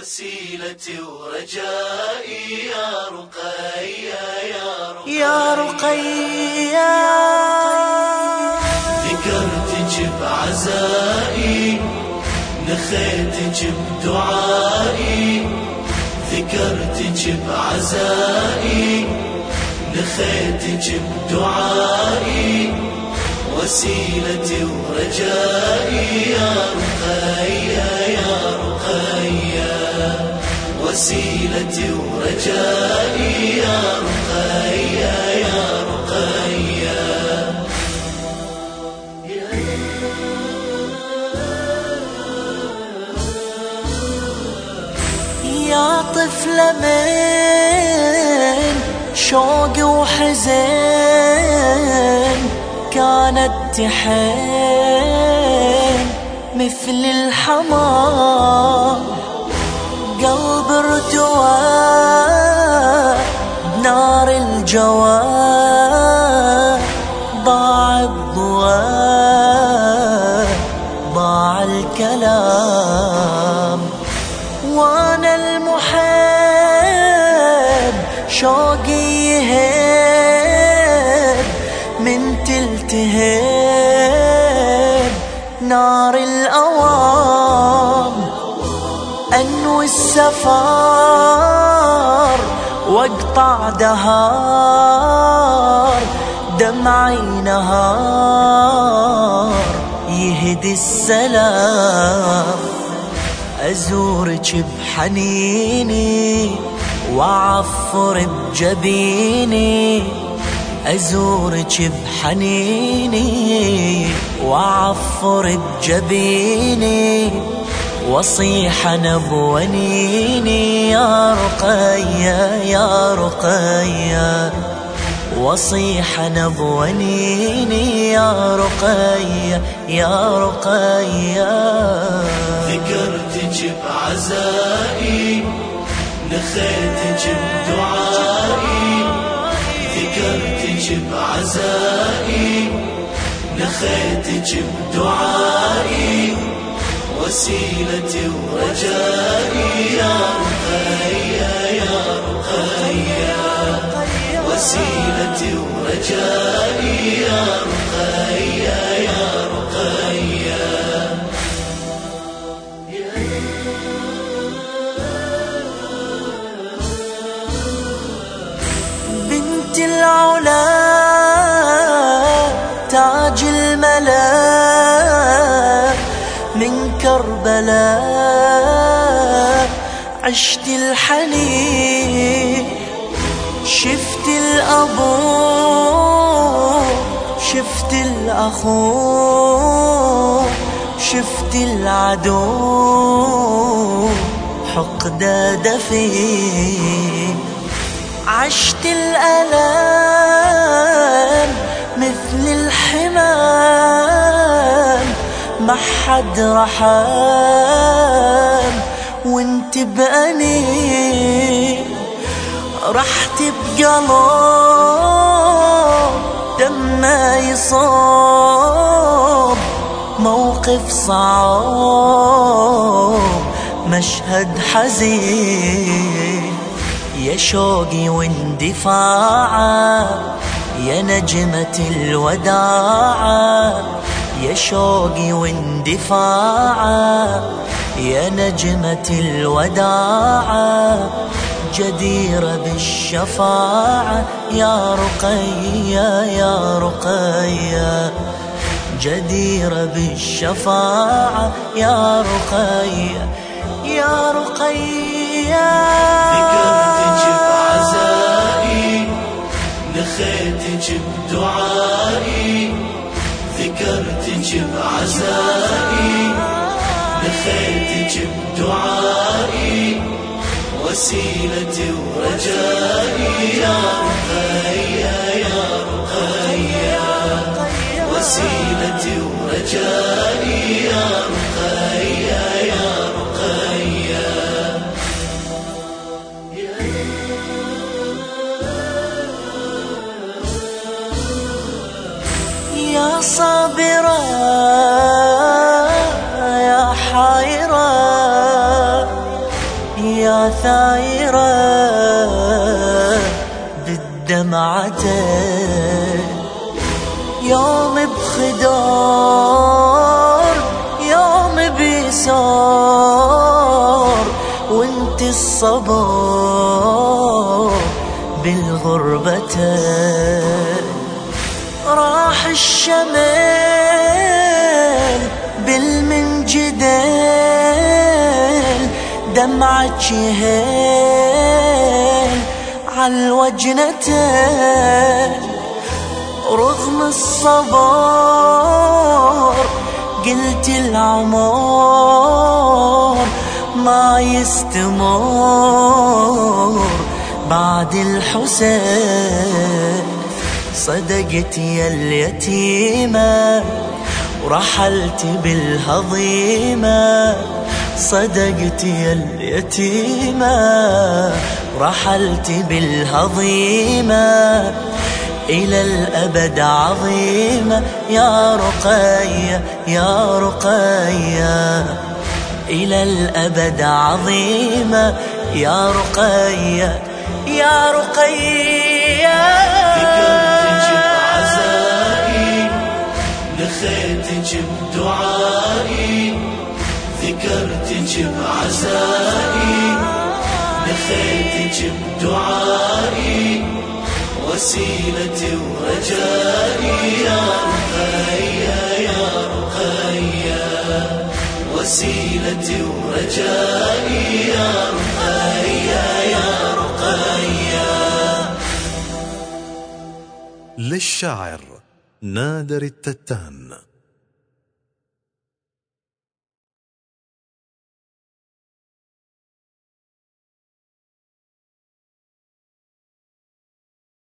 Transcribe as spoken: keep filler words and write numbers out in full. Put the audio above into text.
وسيلتي ورجائي يا رقية يا رقية. ذكرتك بعزائي نخيتك بدعائي، ذكرتك بعزائي نخيتك بدعائي، وسيلتي ورجائي يا رقية يا رقية، وسيلتي ورجائي يا رقية يا رقية. يا طفلة من شوق وحزن كانت تحن مثل الحمام، قلب ارتوى بنار الجوى، ضاع الضوى ضاع الكلام، وانا المحب شوقي يهب من تلتهب نار الأوام، أنوي السفر واقطع دهار، دمعي نهار يهدي السلام، أزورك بحنيني وعفر بجبيني، أزورك بحنيني وعفر بجبيني، وصيح أنا بونيني يا رقية يا رقية، وصيح أنا بونيني يا رقية يا رقية. ذكرتك بعزائي نخيتك بدعائي، ذكرتك بعزائي نخيتك بدعائي، وسيلتي ورجائي يا رقية يا رقية، وسيلتي ورجائي يا رقية يا رقية. بنت العلا تاج الملا من كربلاء، عشت الحنين شفت الأبو شفت الأخو شفت العدو، حقده دفين عشت الألم مثل الحمام، ما حد رحم وانت بأنين، رحت بقلب دمه يصاب، موقف صعب مشهد حزين، يا شوقي واندفاعه يا نجمة الوداعة، يا شوقي واندفاعه يا نجمة الوداعة، جديرة بالشفاعة يا رقية يا رقية، جديرة بالشفاعة يا رقية يا رقية. ذكرتك بعزائي نخيتك بدعائي، ذكرتك بعزائي نخيتك بدعائي، وسيلتي ورجائي يا رقية يا رقية، وسيلتي ورجائي يا رقية يا رقية. يا صابرة يا حائرة ثايرة بالدمعتين، يوم بخدار يوم بيسار، وانت الصبر بالغربتين. راح الشمال بالمنجدين، دمعك يهيل عالوجنتين. رغم الصبر قلت العمر ما يستمر بعد الحسين. صدقت يا اليتيمة ورحلت بالهضيمة، صدقت يا اليتيمة ورحلت بالهضيمة، إلى الأبد عظيمة يا رقية يا رقية، إلى الأبد عظيمة يا رقية يا رقية. ذكرتك بعزائي نخيتك بدعائي، ذكرتك بعزائي نخيتك بدعائي، وسيلتي ورجائي يا رقية يا رقية، وسيلتي ورجائي يا رقية يا رقية. للشاعر نادر التتان.